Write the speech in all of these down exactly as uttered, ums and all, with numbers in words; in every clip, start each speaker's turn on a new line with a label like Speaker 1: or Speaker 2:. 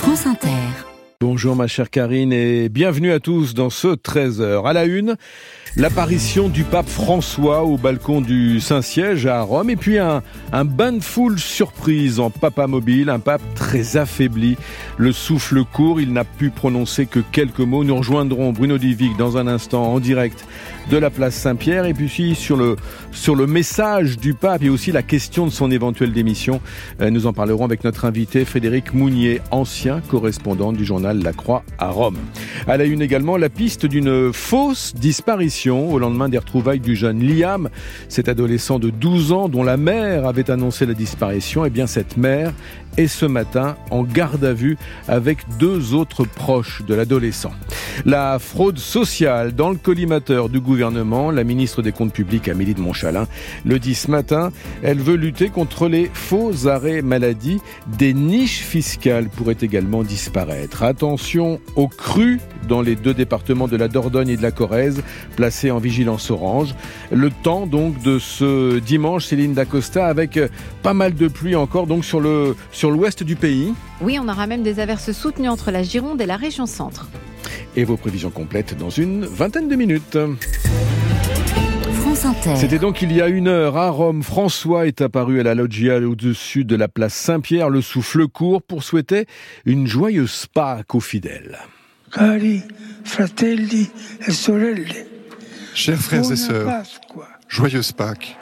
Speaker 1: France Inter.
Speaker 2: Bonjour ma chère Karine et bienvenue à tous dans ce treize heures. À la une, l'apparition du pape François au balcon du Saint-Siège à Rome et puis un, un bain de foule surprise en papamobile, un pape très affaibli, le souffle court, il n'a pu prononcer que quelques mots. Nous rejoindrons Bruno Duvic dans un instant en direct de la place Saint-Pierre et puis sur le, sur le message du pape et aussi la question de son éventuelle démission. Nous en parlerons avec notre invité Frédéric Mounier, ancien correspondant du journal La Croix à Rome. À la une également, la piste d'une fausse disparition au lendemain des retrouvailles du jeune Liam, cet adolescent de douze ans dont la mère avait annoncé la disparition. Et bien cette mère est ce matin en garde à vue avec deux autres proches de l'adolescent. La fraude sociale dans le collimateur du gouvernement, la ministre des Comptes publics Amélie de Montchalin le dit ce matin, elle veut lutter contre les faux arrêts maladie. Des niches fiscales pourraient également disparaître. Attention aux crues dans les deux départements de la Dordogne et de la Corrèze, placés en vigilance orange. Le temps donc de ce dimanche, Céline Dacosta, avec pas mal de pluie encore donc sur le sur l'ouest du pays.
Speaker 3: Oui, on aura même des averses soutenues entre la Gironde et la région centre.
Speaker 2: Et vos prévisions complètes dans une vingtaine de minutes.
Speaker 1: France Inter.
Speaker 2: C'était donc il y a une heure à Rome. François est apparu à la loggia au-dessus de la place Saint-Pierre, le souffle court, pour souhaiter une joyeuse Pâques aux fidèles.
Speaker 4: Cari fratelli e sorelle.
Speaker 5: Chers frères et sœurs, joyeuse Pâques.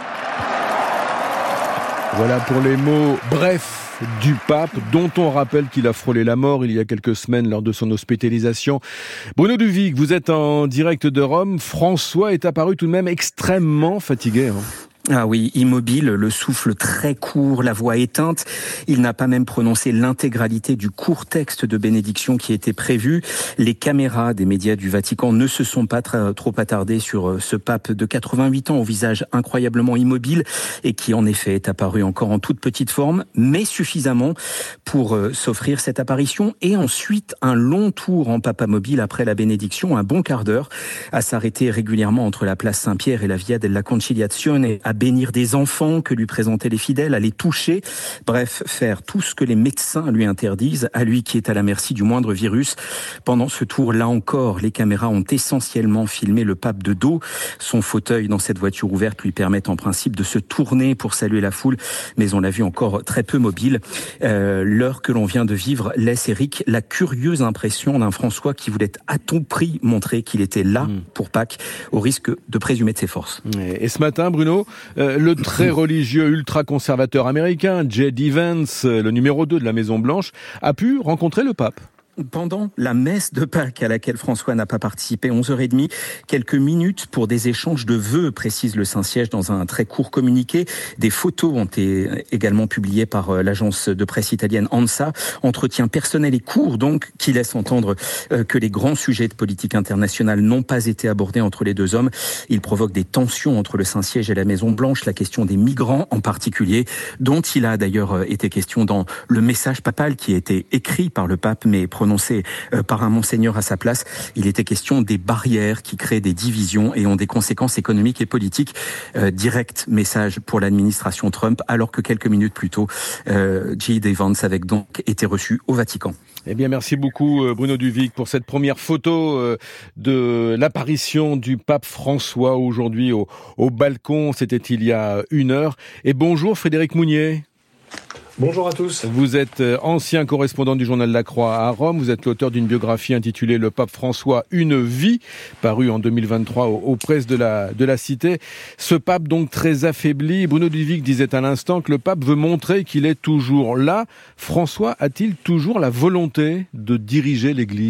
Speaker 2: Voilà pour les mots brefs du pape, dont on rappelle qu'il a frôlé la mort il y a quelques semaines lors de son hospitalisation. Bruno Duvic, vous êtes en direct de Rome. François est apparu tout de même extrêmement fatigué. Hein.
Speaker 6: Ah oui, immobile, le souffle très court, la voix éteinte. Il n'a pas même prononcé l'intégralité du court texte de bénédiction qui était prévu. Les caméras des médias du Vatican ne se sont pas tra- trop attardées sur ce pape de quatre-vingt-huit ans au visage incroyablement immobile et qui en effet est apparu encore en toute petite forme, mais suffisamment pour euh, s'offrir cette apparition et ensuite un long tour en papamobile après la bénédiction, un bon quart d'heure, à s'arrêter régulièrement entre la place Saint-Pierre et la Via della Conciliazione, à bénir des enfants que lui présentaient les fidèles, à les toucher, bref, faire tout ce que les médecins lui interdisent, à lui qui est à la merci du moindre virus. Pendant ce tour, là encore, les caméras ont essentiellement filmé le pape de dos. Son fauteuil dans cette voiture ouverte lui permet en principe de se tourner pour saluer la foule, mais on l'a vu encore très peu mobile. Euh, l'heure que l'on vient de vivre laisse, Eric, la curieuse impression d'un François qui voulait à tout prix montrer qu'il était là mmh. pour Pâques, au risque de présumer de ses forces.
Speaker 2: Et ce matin, Bruno, Euh, le très religieux ultra-conservateur américain J D Vance, le numéro deux de la Maison-Blanche, a pu rencontrer le pape.
Speaker 6: Pendant la messe de Pâques à laquelle François n'a pas participé, onze heures trente, quelques minutes pour des échanges de vœux, précise le Saint-Siège dans un très court communiqué. Des photos ont été également publiées par l'agence de presse italienne ANSA. Entretien personnel et court donc, qui laisse entendre que les grands sujets de politique internationale n'ont pas été abordés entre les deux hommes. Il provoque des tensions entre le Saint-Siège et la Maison-Blanche, la question des migrants en particulier, dont il a d'ailleurs été question dans le message papal qui a été écrit par le pape, mais prononcé par un monseigneur à sa place. Il était question des barrières qui créent des divisions et ont des conséquences économiques et politiques. Euh, direct message pour l'administration Trump, alors que quelques minutes plus tôt, euh, J D Vance avait donc été reçu au Vatican.
Speaker 2: Eh bien, merci beaucoup Bruno Duvic pour cette première photo de l'apparition du pape François aujourd'hui au, au balcon. C'était il y a une heure. Et bonjour Frédéric Mounier.
Speaker 7: Bonjour à tous.
Speaker 2: Vous êtes ancien correspondant du journal La Croix à Rome. Vous êtes l'auteur d'une biographie intitulée Le pape François, une vie, parue en deux mille vingt-trois aux, aux presses de la, de la Cité. Ce pape donc très affaibli. Bruno Duvic disait à l'instant que le pape veut montrer qu'il est toujours là. François a-t-il toujours la volonté de diriger l'Église ?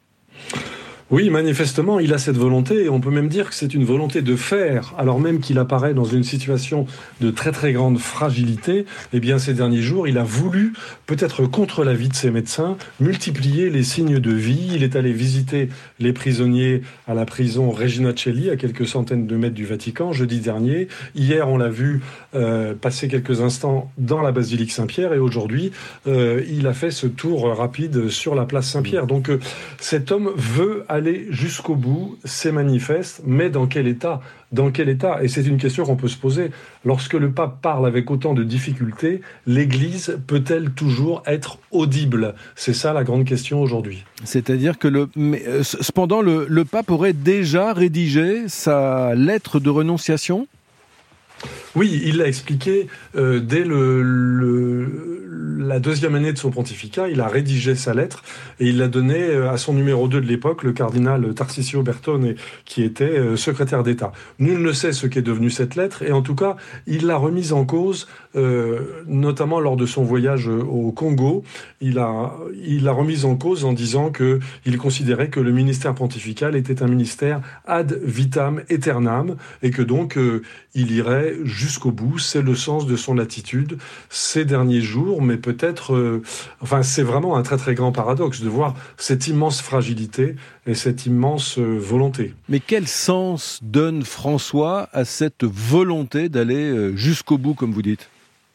Speaker 7: Oui, manifestement, il a cette volonté, et on peut même dire que c'est une volonté de faire, alors même qu'il apparaît dans une situation de très très grande fragilité. Eh bien, ces derniers jours, il a voulu, peut-être contre l'avis de ses médecins, multiplier les signes de vie. Il est allé visiter les prisonniers à la prison Regina Coeli, à quelques centaines de mètres du Vatican, jeudi dernier. Hier, on l'a vu euh, passer quelques instants dans la basilique Saint-Pierre, et aujourd'hui, euh, il a fait ce tour rapide sur la place Saint-Pierre. Donc, euh, cet homme veut aller aller jusqu'au bout, c'est manifeste, mais dans quel état ? Dans quel état ? Et c'est une question qu'on peut se poser. Lorsque le pape parle avec autant de difficultés, l'Église peut-elle toujours être audible ? C'est ça la grande question aujourd'hui.
Speaker 2: C'est-à-dire que le, mais, euh, cependant, le, le pape aurait déjà rédigé sa lettre de renonciation ?
Speaker 7: Oui, il l'a expliqué euh, dès le, le, la deuxième année de son pontificat. Il a rédigé sa lettre et il l'a donnée à son numéro deux de l'époque, le cardinal Tarcisio Bertone, qui était euh, secrétaire d'État. Nul ne sait ce qu'est devenu cette lettre et en tout cas, il l'a remise en cause, euh, notamment lors de son voyage au Congo. Il a, il l'a remise en cause en disant qu'il considérait que le ministère pontifical était un ministère ad vitam aeternam et que donc euh, il irait jusqu'au bout. C'est le sens de son attitude ces derniers jours, mais peut-être... Euh, enfin, c'est vraiment un très très grand paradoxe de voir cette immense fragilité et cette immense euh, volonté.
Speaker 2: Mais quel sens donne François à cette volonté d'aller euh, jusqu'au bout, comme vous dites ?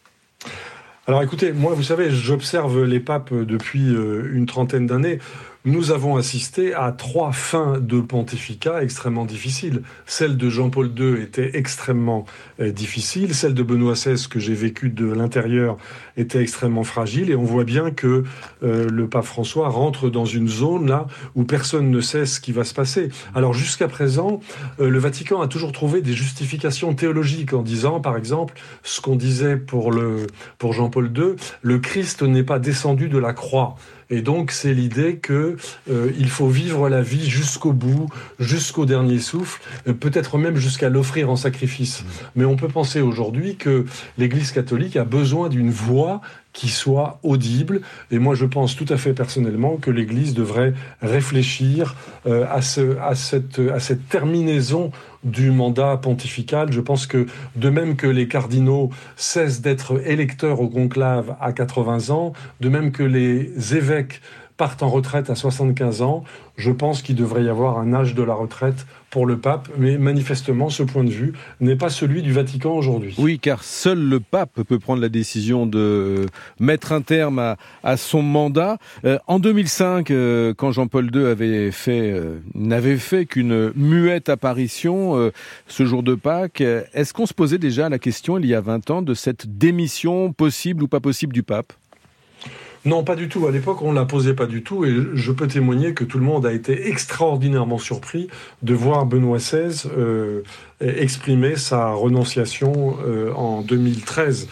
Speaker 7: Alors écoutez, moi, vous savez, j'observe les papes depuis euh, une trentaine d'années. Nous avons assisté à trois fins de pontificat extrêmement difficiles. Celle de Jean-Paul deux était extrêmement euh, difficile. Celle de Benoît seize, que j'ai vécue de l'intérieur, était extrêmement fragile. Et on voit bien que euh, le pape François rentre dans une zone là où personne ne sait ce qui va se passer. Alors jusqu'à présent, euh, le Vatican a toujours trouvé des justifications théologiques en disant, par exemple, ce qu'on disait pour, le, pour Jean-Paul deux, le Christ n'est pas descendu de la croix. Et donc, c'est l'idée que euh, il faut vivre la vie jusqu'au bout, jusqu'au dernier souffle, euh, peut-être même jusqu'à l'offrir en sacrifice. Mais on peut penser aujourd'hui que l'Église catholique a besoin d'une voix qui soit audible. Et moi, je pense tout à fait personnellement que l'Église devrait réfléchir euh, à, ce, à, cette, à cette terminaison du mandat pontifical. Je pense que, de même que les cardinaux cessent d'être électeurs au conclave à quatre-vingts ans, de même que les évêques partent en retraite à soixante-quinze ans, je pense qu'il devrait y avoir un âge de la retraite pour le pape, mais manifestement, ce point de vue n'est pas celui du Vatican aujourd'hui.
Speaker 2: Oui, car seul le pape peut prendre la décision de mettre un terme à, à son mandat. Euh, en deux mille cinq, euh, quand Jean-Paul deux avait fait, euh, n'avait fait qu'une muette apparition euh, ce jour de Pâques, est-ce qu'on se posait déjà la question, il y a vingt ans, de cette démission possible ou pas possible du pape ?
Speaker 7: Non, pas du tout. À l'époque, on ne la posait pas du tout. Et je peux témoigner que tout le monde a été extraordinairement surpris de voir Benoît seize euh, exprimer sa renonciation euh, en deux mille treize.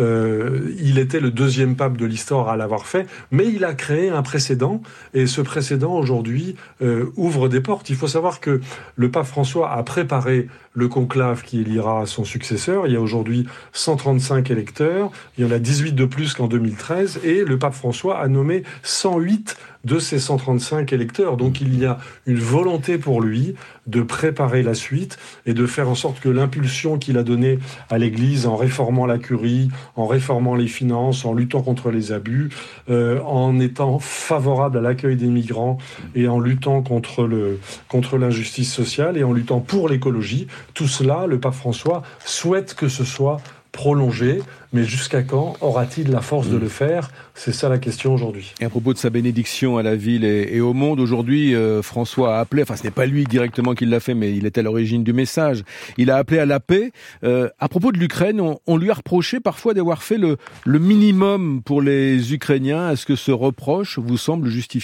Speaker 7: Euh, il était le deuxième pape de l'histoire à l'avoir fait, mais il a créé un précédent. Et ce précédent, aujourd'hui, euh, ouvre des portes. Il faut savoir que le pape François a préparé le conclave qui élira son successeur. Il y a aujourd'hui cent trente-cinq électeurs. Il y en a dix-huit de plus qu'en deux mille treize. Et le pape François a nommé cent huit de ces cent trente-cinq électeurs. Donc il y a une volonté pour lui de préparer la suite et de faire en sorte que l'impulsion qu'il a donnée à l'Église en réformant la curie, en réformant les finances, en luttant contre les abus, euh, en étant favorable à l'accueil des migrants et en luttant contre, le, contre l'injustice sociale et en luttant pour l'écologie, tout cela, le pape François souhaite que ce soit prolongé, mais jusqu'à quand aura-t-il la force de le faire ? C'est ça la question aujourd'hui.
Speaker 2: Et à propos de sa bénédiction à la ville et, et au monde, aujourd'hui, euh, François a appelé, enfin ce n'est pas lui directement qui l'a fait, mais il est à l'origine du message, il a appelé à la paix. Euh, à propos de l'Ukraine, on, on lui a reproché parfois d'avoir fait le, le minimum pour les Ukrainiens. Est-ce que ce reproche vous semble justifié ?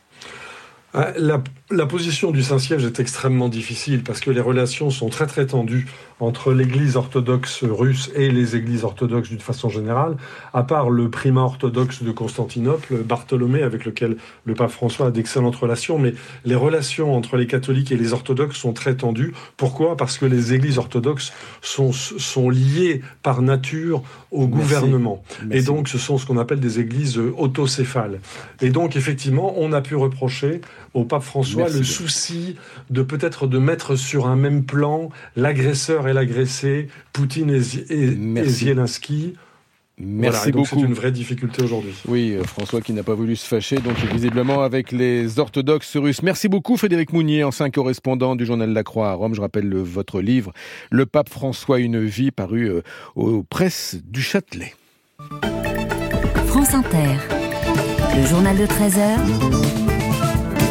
Speaker 7: La, la position du Saint-Siège est extrêmement difficile parce que les relations sont très très tendues entre l'Église orthodoxe russe et les Églises orthodoxes d'une façon générale, à part le primat orthodoxe de Constantinople, Bartholomée, avec lequel le pape François a d'excellentes relations, mais les relations entre les catholiques et les orthodoxes sont très tendues. Pourquoi ? Parce que les Églises orthodoxes sont, sont liées par nature au Merci. gouvernement. Merci. Et donc ce sont ce qu'on appelle des églises autocéphales. Et donc effectivement, on a pu reprocher au pape François Merci. le souci de peut-être de mettre sur un même plan l'agresseur et l'agressé, Poutine et, et, et Zelensky.
Speaker 2: Merci
Speaker 7: voilà, donc
Speaker 2: beaucoup.
Speaker 7: C'est une vraie difficulté aujourd'hui.
Speaker 2: Oui, euh, François qui n'a pas voulu se fâcher, donc visiblement avec les orthodoxes russes. Merci beaucoup Frédéric Mounier, ancien correspondant du journal La Croix à Rome. Je rappelle le, votre livre, Le Pape François, une vie, paru euh, aux presses du Châtelet.
Speaker 1: France Inter, le journal de treize heures.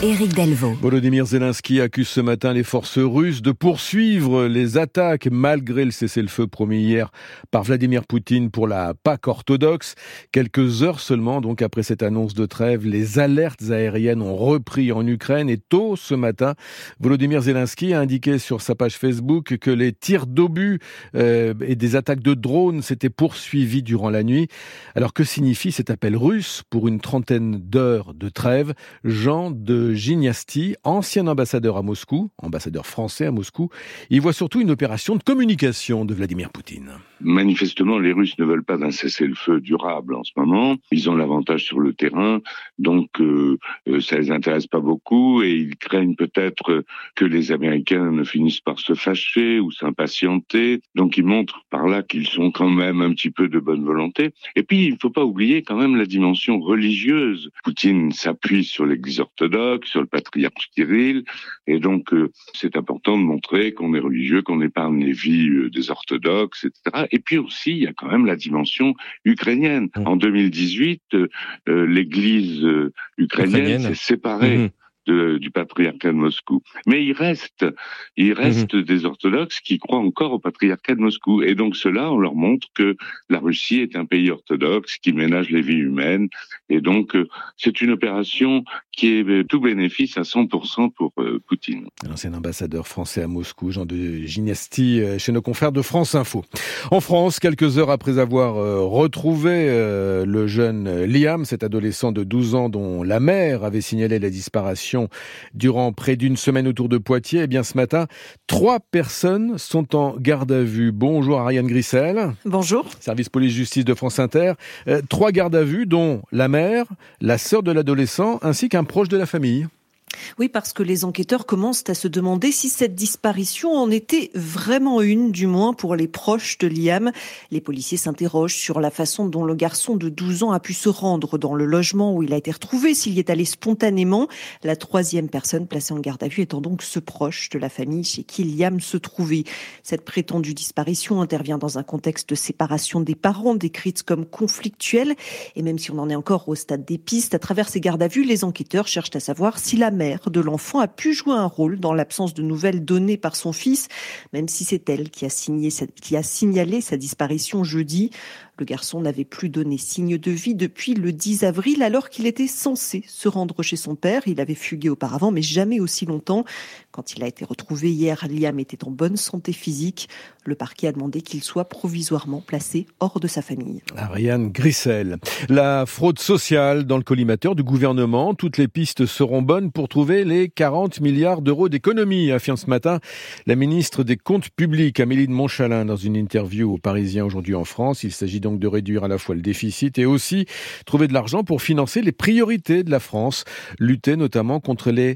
Speaker 1: Éric Delvaux.
Speaker 2: Volodymyr Zelensky accuse ce matin les forces russes de poursuivre les attaques malgré le cessez-le-feu promis hier par Vladimir Poutine pour la Pâque orthodoxe. Quelques heures seulement donc après cette annonce de trêve, les alertes aériennes ont repris en Ukraine et tôt ce matin, Volodymyr Zelensky a indiqué sur sa page Facebook que les tirs d'obus euh, et des attaques de drones s'étaient poursuivis durant la nuit. Alors que signifie cet appel russe pour une trentaine d'heures de trêve? Jean de Giniasti, ancien ambassadeur à Moscou, ambassadeur français à Moscou, il voit surtout une opération de communication de Vladimir Poutine.
Speaker 8: Manifestement, les Russes ne veulent pas d'un cessez-le-feu durable en ce moment. Ils ont l'avantage sur le terrain, donc euh, ça les intéresse pas beaucoup et ils craignent peut-être que les Américains ne finissent par se fâcher ou s'impatienter. Donc ils montrent par là qu'ils sont quand même un petit peu de bonne volonté. Et puis il ne faut pas oublier quand même la dimension religieuse. Poutine s'appuie sur l'Église orthodoxe, sur le patriarche Kirill, et donc euh, c'est important de montrer qu'on est religieux, qu'on épargne les vies euh, des orthodoxes, et cetera. Et puis aussi, il y a quand même la dimension ukrainienne. En deux mille dix-huit, euh, euh, l'Église euh, ukrainienne, ukrainienne s'est séparée. Mmh. De, du patriarcat de Moscou. Mais il reste, il reste mmh. des orthodoxes qui croient encore au patriarcat de Moscou. Et donc cela, on leur montre que la Russie est un pays orthodoxe qui ménage les vies humaines. Et donc, euh, c'est une opération qui est euh, tout bénéfice à cent pour cent pour euh, Poutine.
Speaker 2: L'ancien ambassadeur français à Moscou, Jean de Giniasti, euh, chez nos confrères de France Info. En France, quelques heures après avoir euh, retrouvé euh, le jeune Liam, cet adolescent de douze ans dont la mère avait signalé la disparition durant près d'une semaine autour de Poitiers, eh bien ce matin, trois personnes sont en garde à vue. Bonjour Ariane Grissel.
Speaker 9: Bonjour.
Speaker 2: Service police-justice de France Inter. Euh, trois gardes à vue, dont la mère, la sœur de l'adolescent, ainsi qu'un proche de la famille.
Speaker 9: Oui, parce que les enquêteurs commencent à se demander si cette disparition en était vraiment une, du moins pour les proches de Liam. Les policiers s'interrogent sur la façon dont le garçon de douze ans a pu se rendre dans le logement où il a été retrouvé, s'il y est allé spontanément. La troisième personne placée en garde à vue étant donc ce proche de la famille chez qui Liam se trouvait. Cette prétendue disparition intervient dans un contexte de séparation des parents, décrite comme conflictuelle. Et même si on en est encore au stade des pistes, à travers ces gardes à vue, les enquêteurs cherchent à savoir si la mère de l'enfant a pu jouer un rôle dans l'absence de nouvelles données par son fils, même si c'est elle qui a, signé, qui a signalé sa disparition jeudi. Le garçon n'avait plus donné signe de vie depuis le dix avril, alors qu'il était censé se rendre chez son père. Il avait fugué auparavant, mais jamais aussi longtemps. Quand il a été retrouvé hier, Liam était en bonne santé physique. Le parquet a demandé qu'il soit provisoirement placé hors de sa famille.
Speaker 2: Ariane Grissel. La fraude sociale dans le collimateur du gouvernement. Toutes les pistes seront bonnes pour trouver les quarante milliards d'euros d'économies, affirme ce matin la ministre des Comptes publics, Amélie de Montchalin, dans une interview aux Parisiens aujourd'hui en France. Il s'agit donc de réduire à la fois le déficit et aussi trouver de l'argent pour financer les priorités de la France. Lutter notamment contre les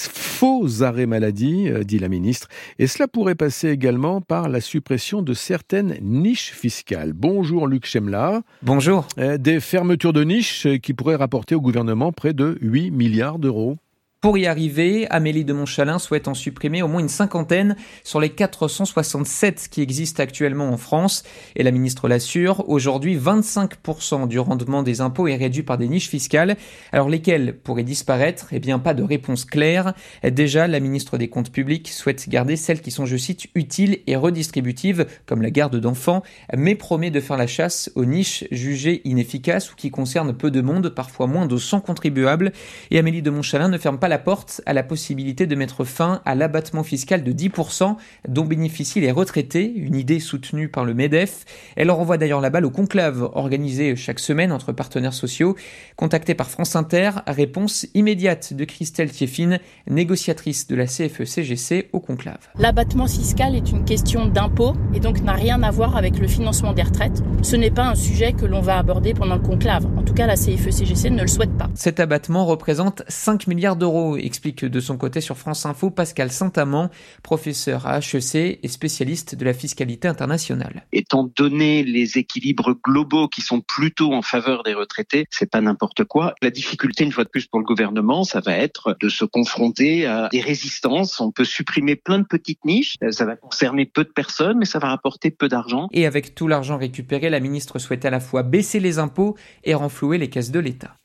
Speaker 2: faux arrêts maladie, dit la ministre. Et cela pourrait passer également par la suppression de certaines niches fiscales. Bonjour Luc Chemla.
Speaker 10: Bonjour.
Speaker 2: Des fermetures de niches qui pourraient rapporter au gouvernement près de huit milliards d'euros.
Speaker 10: Pour y arriver, Amélie de Montchalin souhaite en supprimer au moins une cinquantaine sur les quatre cent soixante-sept qui existent actuellement en France. Et la ministre l'assure, aujourd'hui vingt-cinq pour cent du rendement des impôts est réduit par des niches fiscales. Alors lesquelles pourraient disparaître ? Eh bien pas de réponse claire. Déjà, la ministre des Comptes publics souhaite garder celles qui sont, je cite, utiles et redistributives, comme la garde d'enfants, mais promet de faire la chasse aux niches jugées inefficaces ou qui concernent peu de monde, parfois moins de cent contribuables. Et Amélie de Montchalin ne ferme pas la porte à la possibilité de mettre fin à l'abattement fiscal de dix pour cent dont bénéficient les retraités, une idée soutenue par le MEDEF. Elle renvoie d'ailleurs la balle au conclave organisé chaque semaine entre partenaires sociaux. Contactée par France Inter, réponse immédiate de Christelle Thieffine, négociatrice de la C F E C G C au conclave.
Speaker 11: L'abattement fiscal est une question d'impôt et donc n'a rien à voir avec le financement des retraites. Ce n'est pas un sujet que l'on va aborder pendant le conclave. En tout cas, la C F E C G C ne le souhaite pas.
Speaker 10: Cet abattement représente cinq milliards d'euros, explique de son côté sur France Info Pascal Saint-Amand, professeur à H E C et spécialiste de la fiscalité internationale.
Speaker 12: Étant donné les équilibres globaux qui sont plutôt en faveur des retraités, c'est pas n'importe quoi. La difficulté, une fois de plus pour le gouvernement, ça va être de se confronter à des résistances. On peut supprimer plein de petites niches, ça va concerner peu de personnes, mais ça va rapporter peu d'argent.
Speaker 10: Et avec tout l'argent récupéré, la ministre souhaite à la fois baisser les impôts et renflouer les caisses de l'État.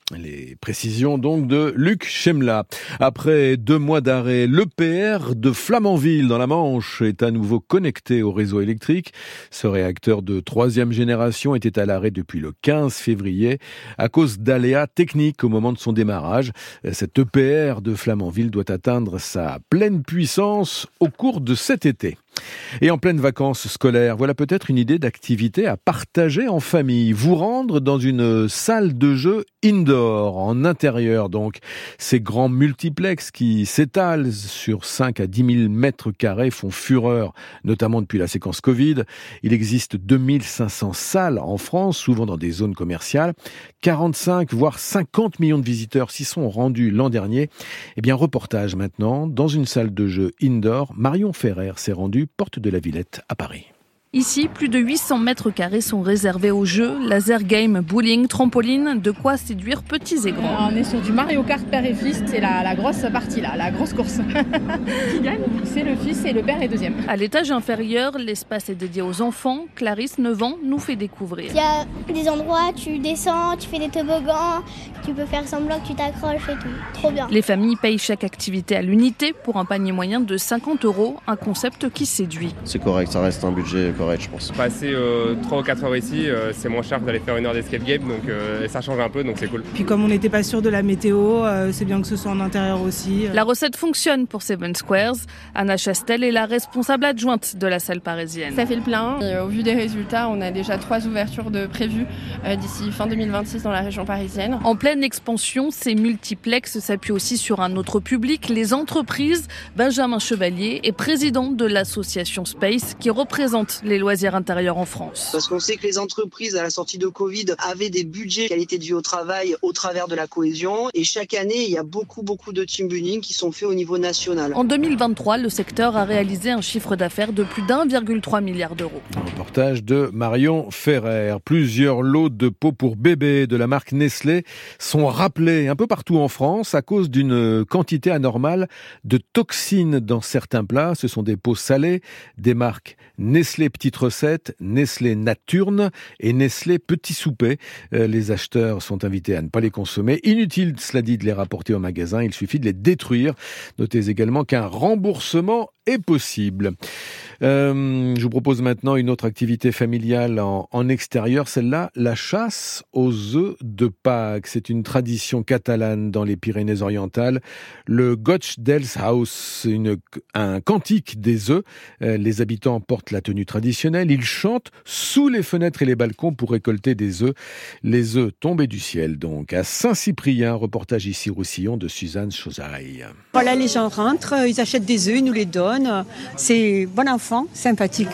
Speaker 2: Les précisions donc de Luc Chemla. Après deux mois d'arrêt, l'E P R de Flamanville dans la Manche est à nouveau connecté au réseau électrique. Ce réacteur de troisième génération était à l'arrêt depuis le quinze février à cause d'aléas techniques au moment de son démarrage. Cet E P R de Flamanville doit atteindre sa pleine puissance au cours de cet été. Et en pleine vacances scolaires, voilà peut-être une idée d'activité à partager en famille. Vous rendre dans une salle de jeu indoor, en intérieur donc. Ces grands multiplex qui s'étalent sur cinq à dix mille mètres carrés font fureur, notamment depuis la séquence Covid. Il existe deux mille cinq cents salles en France, souvent dans des zones commerciales. quarante-cinq voire cinquante millions de visiteurs s'y sont rendus l'an dernier. Eh bien, reportage maintenant dans une salle de jeu indoor. Marion Ferrer s'est rendue porte de la Villette à Paris.
Speaker 1: Ici, plus de huit cents mètres carrés sont réservés aux jeux, laser game, bowling, trampoline, de quoi séduire petits et grands.
Speaker 13: On est sur du Mario Kart père et fils, c'est la, la grosse partie là, la grosse course. Qui gagne ? C'est le fils et le père est deuxième.
Speaker 1: À l'étage inférieur, l'espace est dédié aux enfants. Clarisse, neuf ans, nous fait découvrir.
Speaker 14: Il y a des endroits, tu descends, tu fais des toboggans, tu peux faire semblant que tu t'accroches et tout. Trop bien.
Speaker 1: Les familles payent chaque activité à l'unité pour un panier moyen de cinquante euros, un concept qui séduit.
Speaker 15: C'est correct, ça reste un budget correct. Je pense.
Speaker 16: Passer euh, trois ou quatre heures ici, euh, c'est moins cher que d'aller faire une heure d'escape game, donc euh, ça change un peu, donc c'est cool.
Speaker 17: Puis comme on n'était pas sûr de la météo, euh, c'est bien que ce soit en intérieur aussi.
Speaker 1: La recette fonctionne pour Seven Squares. Anna Chastel est la responsable adjointe de la salle parisienne.
Speaker 18: Ça fait le plein. Et, euh, au vu des résultats, on a déjà trois ouvertures de prévues euh, d'ici fin deux mille vingt-six dans la région parisienne.
Speaker 1: En pleine expansion, ces multiplex s'appuient aussi sur un autre public, les entreprises. Benjamin Chevalier est président de l'association Space qui représente les loisirs intérieurs en France.
Speaker 19: Parce qu'on sait que les entreprises à la sortie de Covid avaient des budgets qualité de vie au travail au travers de la cohésion et chaque année il y a beaucoup beaucoup de team building qui sont faits au niveau national.
Speaker 1: En deux mille vingt-trois, le secteur a réalisé un chiffre d'affaires de plus d'un virgule trois milliard d'euros.
Speaker 2: Un reportage de Marion Ferrer. Plusieurs lots de pots pour bébés de la marque Nestlé sont rappelés un peu partout en France à cause d'une quantité anormale de toxines dans certains plats. Ce sont des pots salés des marques Nestlé Petite Recette, Nestlé Naturne et Nestlé Petit Souper. Euh, les acheteurs sont invités à ne pas les consommer. Inutile, cela dit, de les rapporter au magasin. Il suffit de les détruire. Notez également qu'un remboursement est possible. Euh, je vous propose maintenant une autre activité familiale en, en extérieur, celle-là, la chasse aux œufs de Pâques. C'est une tradition catalane dans les Pyrénées-Orientales. Le Goig dels Haus, une, un cantique des œufs. Euh, les habitants portent la tenue traditionnelle. Ils chantent sous les fenêtres et les balcons pour récolter des œufs. Les œufs tombés du ciel, donc. À Saint-Cyprien, reportage ici Roussillon de Suzanne Chosaille.
Speaker 20: Voilà, les gens rentrent, ils achètent des œufs, ils nous les donnent. C'est bon enfant, sympathique.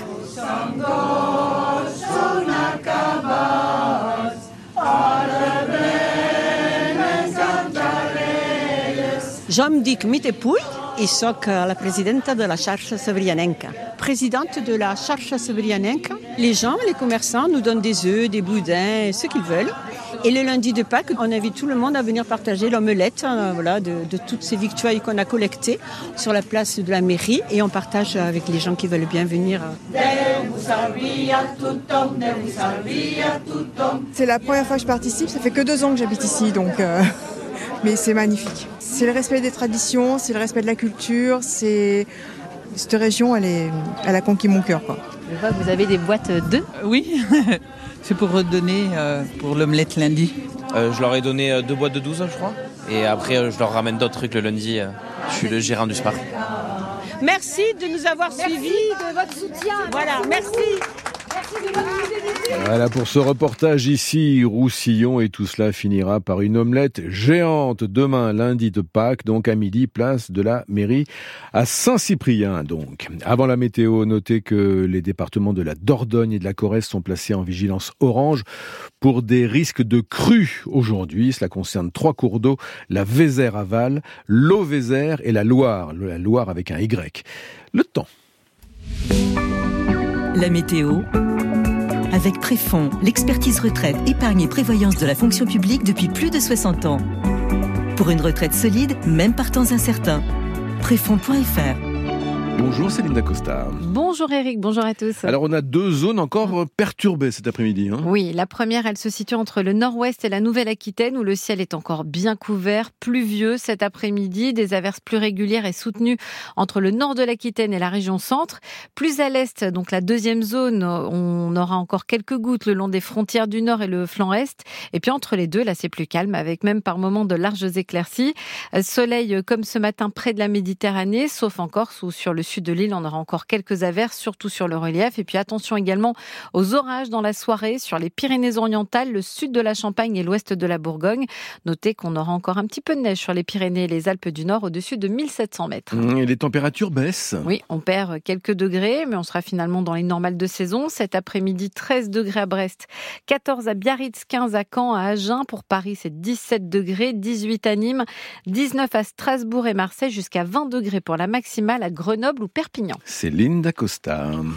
Speaker 20: Jo em dic Mite Puig i soc la presidenta de la xarxa sevrianenca. Présidente de la xarxa sevrianenca, les gens, les commerçants nous donnent des œufs, des boudins, ce qu'ils veulent. Et le lundi de Pâques, on invite tout le monde à venir partager l'omelette euh, voilà, de, de toutes ces victuailles qu'on a collectées sur la place de la mairie. Et on partage avec les gens qui veulent bien venir.
Speaker 21: C'est la première fois que je participe, ça fait que deux ans que j'habite ici, donc euh, mais c'est magnifique. C'est le respect des traditions, c'est le respect de la culture, c'est... Cette région, elle, est... elle a conquis mon cœur, quoi.
Speaker 3: Je vois que vous avez des boîtes d'œufs.
Speaker 22: Oui, c'est pour redonner euh, pour l'omelette lundi.
Speaker 23: Euh, je leur ai donné euh, deux boîtes de douze, je crois. Et après, euh, je leur ramène d'autres trucs le lundi. Euh, je suis le gérant du Spar.
Speaker 20: Merci de nous avoir
Speaker 14: merci
Speaker 20: suivis.
Speaker 14: de votre soutien.
Speaker 20: Voilà, merci.
Speaker 14: Merci de votre fidélité.
Speaker 2: Voilà pour ce reportage ici, Roussillon, et tout cela finira par une omelette géante demain, lundi de Pâques, donc à midi, place de la mairie à Saint-Cyprien. Donc, avant la météo, notez que les départements de la Dordogne et de la Corrèze sont placés en vigilance orange pour des risques de crues aujourd'hui. Cela concerne trois cours d'eau, la Vézère à Val, l'Eau-Vézère et la Loire, la Loire avec un Y. Le temps.
Speaker 24: La météo avec Préfonds, l'expertise retraite, épargne et prévoyance de la fonction publique depuis plus de soixante ans. Pour une retraite solide, même par temps incertain. Préfonds point F R.
Speaker 2: Bonjour Céline Dacosta.
Speaker 3: Bonjour Eric, bonjour à tous.
Speaker 2: Alors on a deux zones encore perturbées cet après-midi. Hein.
Speaker 3: Oui, la première, elle se situe entre le nord-ouest et la Nouvelle-Aquitaine où le ciel est encore bien couvert, pluvieux cet après-midi, des averses plus régulières et soutenues entre le nord de l'Aquitaine et la région centre. Plus à l'est, donc la deuxième zone, on aura encore quelques gouttes le long des frontières du nord et le flanc est. Et puis entre les deux, là c'est plus calme avec même par moments de larges éclaircies. Soleil comme ce matin près de la Méditerranée, sauf en Corse où sur le sud de l'île, on aura encore quelques averses, surtout sur le relief. Et puis attention également aux orages dans la soirée sur les Pyrénées-Orientales, le sud de la Champagne et l'ouest de la Bourgogne. Notez qu'on aura encore un petit peu de neige sur les Pyrénées et les Alpes du Nord au-dessus de mille sept cents mètres.
Speaker 2: Et les températures baissent.
Speaker 3: Oui, on perd quelques degrés, mais on sera finalement dans les normales de saison. Cet après-midi, treize degrés à Brest, quatorze à Biarritz, quinze à Caen, à Agen. Pour Paris, c'est dix-sept degrés, dix-huit à Nîmes, dix-neuf à Strasbourg et Marseille, jusqu'à vingt degrés pour la maximale à Grenoble ou Perpignan.
Speaker 2: Céline Dacosta.